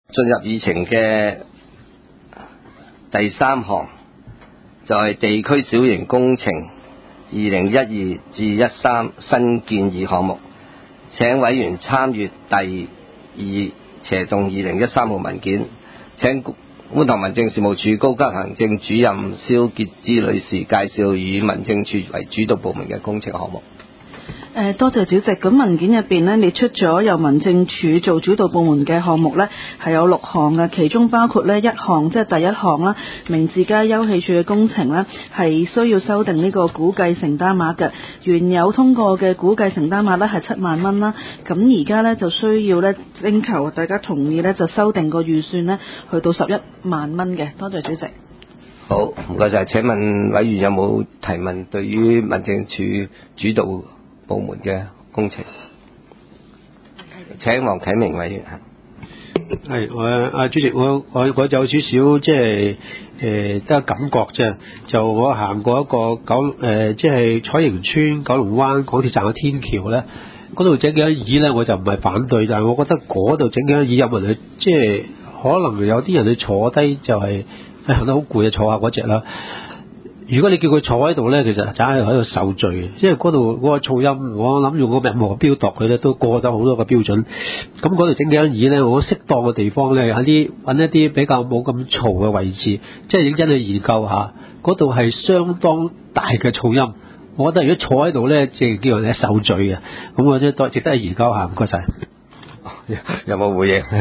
進入議程嘅第3項就係地區小型工程2012至13新建議項目，請委員參閱第2斜動2013號文件。請觀塘民政事務處高級行政主任蕭潔芝女士介紹以民政處為主導部門嘅工程項目。 多謝主席。咁文件入邊呢，列出咗由民政處做主導部門嘅項目呢，係有6項嘅，其中包括呢1項，即係第1項啦，明治街休憩處嘅工程呢，係需要修訂呢個估計承擔額嘅，原有通過嘅估計承擔額呢係7萬蚊啦，咁而家呢，就需要呢徵求大家同意呢，就修訂個預算呢去到11萬蚊嘅。多謝主席。 好，唔該晒。請問委員有冇提問對於民政處主導部門嘅工程？請黃啟明委員。 係主席，我有少少即係得感覺啫。就我行過一個即係彩盈邨九龍灣港鐵站嘅天橋咧，嗰度整幾張椅咧，我就唔係反對，但係我覺得嗰度整幾張椅有人去，即係可能有啲人去坐低就係行得好攰啊，坐下嗰隻啦。如果你叫佢坐喺度咧，其實就係喺度受罪嘅，因為嗰度嗰個噪音，我諗用個密碼標度佢咧都過咗好多個標準。咁嗰度整幾張椅咧，我適當嘅地方咧，揾一啲比較冇咁嘈嘅位置，即係認真去研究下。嗰度係相當大嘅噪音，我覺得如果坐喺度咧，即係叫人哋受罪嘅。咁我覺得值得去研究下。唔該晒。 有冇回應？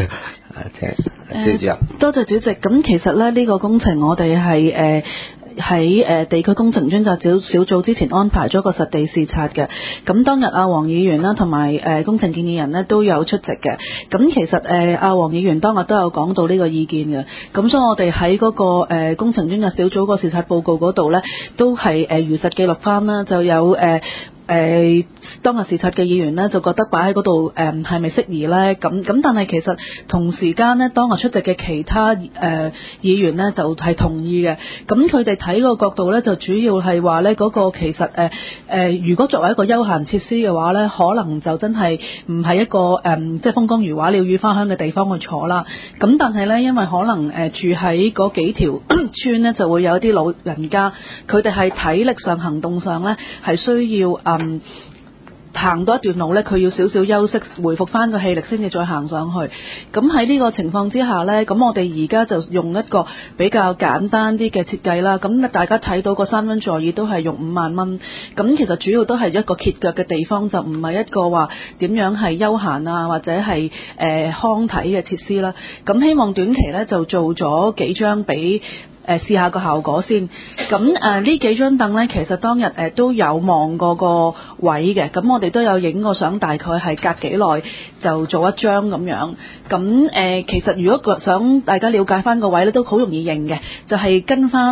多謝主席。咁其實咧呢個工程我哋係喺地區工程專責小組之前安排咗個實地視察嘅，咁當日黃議員啦同埋工程建議人呢都有出席嘅。咁其實黃議員當日都有講到呢個意見嘅，咁所以我哋喺嗰個工程專責小組個視察報告嗰度呢，都係如實記錄翻啦，就有當日視察嘅議員呢，就覺得擺喺嗰度係咪適宜呢？咁但係其實同時間呢，當日出席嘅其他議員呢，就係同意嘅。咁佢哋睇個角度呢，就主要係話呢嗰個其實如果作為一個休閒設施嘅話呢，可能就真係唔係一個即係風光如畫、鳥語花香嘅地方去坐啦。咁但係呢，因為可能住喺嗰幾條村呢，就會有啲老人家，佢哋係體力上、行動上呢，係需要行多一段路呢，佢要少少休息，回復翻個氣力先至再行上去。咁喺呢個情況之下呢，咁我哋而家就用一個比較簡單啲嘅設計啦。咁大家睇到個3蚊座椅都係用5萬蚊。咁其實主要都係一個歇腳嘅地方，就唔係一個話點樣係休閒啊或者係康體嘅設施啦。咁希望短期呢就做咗幾張俾試下個效果先。咁呢幾張凳呢，其實當日都有望過個位嘅，咁我哋都有影過相，大概係隔幾耐就做一張咁樣。咁其實如果想大家了解翻個位呢，都好容易認嘅，就係跟翻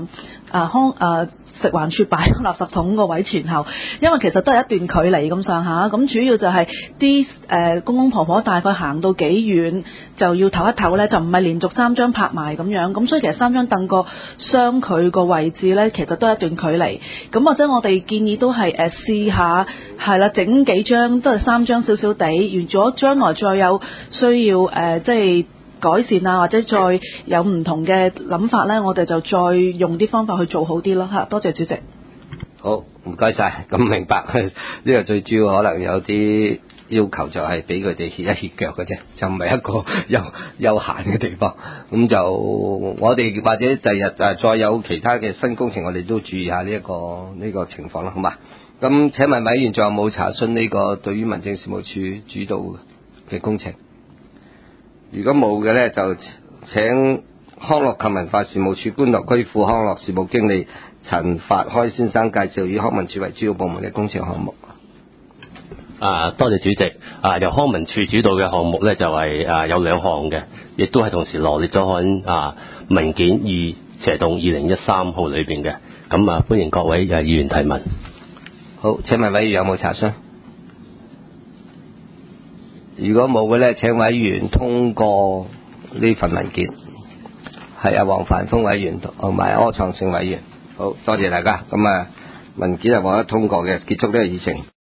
食環署擺垃圾桶個位前後，因為其實都係一段距離咁上下，咁主要就係啲公公婆婆大概行到幾遠就要唞一唞呢，就唔係連續3張拍埋咁樣，咁所以其實3張凳個相距個位置呢，其實都係一段距離。咁或者我哋建議都係試下係啦，整幾張都係3張少少地，如果將來再有需要即係改善啊，或者再有唔同嘅諗法呢，我哋就再用啲方法去做好啲咯嚇。多謝主席。 好，唔該晒。咁明白呢個最主要可能有啲要求就係俾佢哋歇一歇腳嘅啫，就唔係一個休閒嘅地方。咁就我哋或者第日再有其他嘅新工程，我哋都注意下呢個情況啦，好嘛？咁請問委員仲有冇查詢呢個對於民政事務處主導嘅工程？如果冇嘅呢，就請康樂及文化事務處觀塘區副康樂事務經理陳發開先生介紹以康文署為主要部門嘅工程項目。 多謝主席。由康文署主導嘅項目呢，就係有2項嘅，亦都係同時羅列咗喺文件2斜動2013號裏邊嘅。咁歡迎各位議員提問。 好，請問委員有冇查詢？如果冇嘅呢，請委員通過呢份文件。係黃凡峰委員同埋柯創盛委員。好多謝大家。咁文件係獲得通過嘅，結束呢個議程。